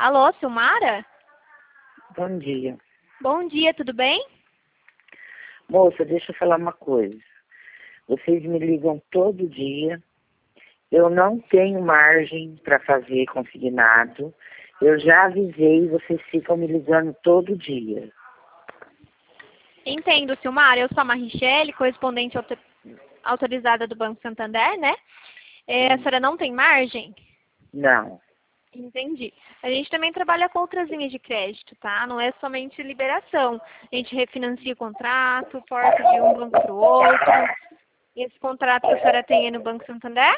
Alô, Silmara? Bom dia. Bom dia, tudo bem? Moça, deixa eu falar uma coisa. Vocês me ligam todo dia. Eu não tenho margem para fazer consignado. Eu já avisei, vocês ficam me ligando todo dia. Entendo, Silmara. Eu sou a Marichele, correspondente autorizada do Banco Santander, né? A senhora não tem margem? Não. Entendi. A gente também trabalha com outras linhas de crédito, tá? Não é somente liberação. A gente refinancia o contrato, porta de um banco para o outro. Esse contrato que a senhora tem é no Banco Santander?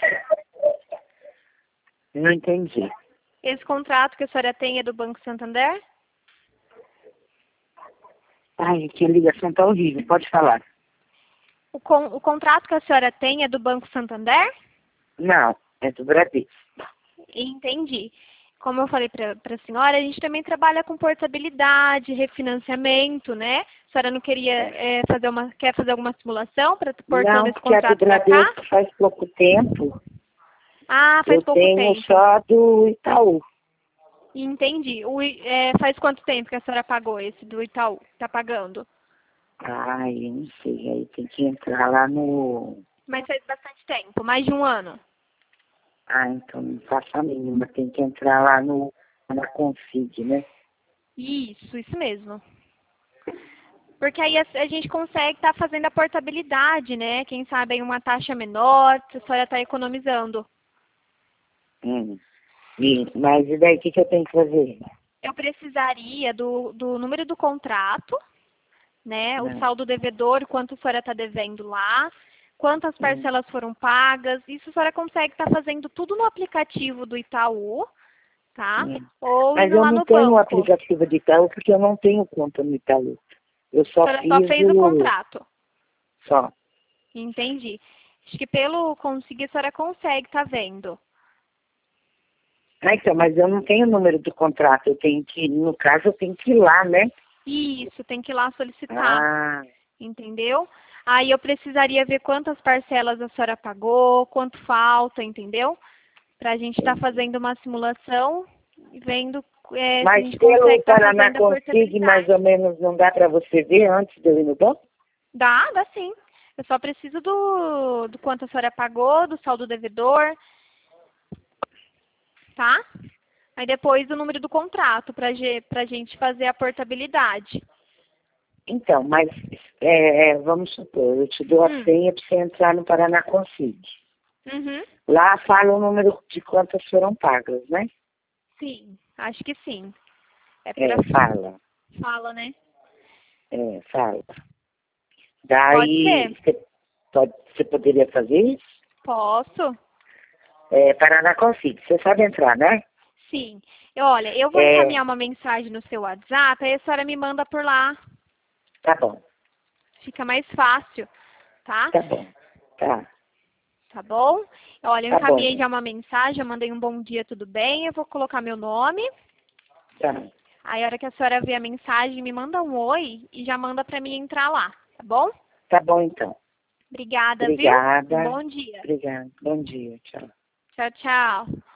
Não entendi. Esse contrato que a senhora tem é do Banco Santander? Ai, que ligação tá horrível. Pode falar. O contrato que a senhora tem é do Banco Santander? Não, é do Bradesco. Entendi. Como eu falei para a senhora, a gente também trabalha com portabilidade, refinanciamento, né? A senhora não queria quer fazer alguma simulação para portando Não, esse porque a do contrato para cá? Bradesco faz pouco tempo. Ah, faz pouco Eu tenho tempo. só do Itaú. Entendi. Faz quanto tempo que a senhora pagou esse do Itaú? Está pagando? Ai, eu não sei. Aí tem que entrar lá no... Mas faz bastante tempo, mais de um ano. Ah, então não faço a mínima. Tem que entrar lá na Config, né? Isso mesmo. Porque aí a gente consegue estar fazendo a portabilidade, né? Quem sabe aí uma taxa menor, a senhora está economizando. Mas e daí, o que eu tenho que fazer? Eu precisaria do número do contrato, né? O Não. saldo devedor, quanto a senhora está devendo lá, quantas parcelas foram pagas. Isso a senhora consegue estar fazendo tudo no aplicativo do Itaú, tá? Ou Mas indo eu lá não no tenho o banco. aplicativo de Itaú porque eu não tenho conta no Itaú. Eu A só senhora só fiz fez o contrato. Só. Entendi. Acho que pelo conseguir a senhora consegue, tá vendo? Ah, então, mas eu não tenho o número do contrato. Eu tenho que, no caso, eu tenho que ir lá, né? Isso, tem que ir lá solicitar. Ah, Entendeu? Aí eu precisaria ver quantas parcelas a senhora pagou, quanto falta, entendeu? Pra gente estar fazendo uma simulação e vendo se a mas gente pelo consegue estar Paraná fazendo a Config, mais portabilidade. ou menos, não dá para você ver antes de eu ir no banco? Dá sim. Eu só preciso do quanto a senhora pagou, do saldo devedor, tá? Aí depois o número do contrato pra gente fazer a portabilidade. Então, mas vamos supor, eu te dou a senha para você entrar no Paraná Config. Uhum. Lá fala o número de quantas foram pagas, né? Sim, acho que sim. Fala. Fala, né? Fala. Pode Daí, ser. você poderia fazer isso? Posso? Paraná Config, você sabe entrar, né? Sim. Olha, eu vou encaminhar uma mensagem no seu WhatsApp, aí a senhora me manda por lá. Tá bom. Fica mais fácil, tá? Tá bom. Tá. Tá bom? Olha, eu Tá bom. encaminhei já uma mensagem, eu mandei um bom dia, tudo bem? Eu vou colocar meu nome. Tá. Aí a hora que a senhora ver a mensagem, me manda um oi e já manda pra mim entrar lá, tá bom? Tá bom, então. Obrigada, Obrigada. viu? Um bom dia. Obrigada. Bom dia. Tchau. Tchau, tchau.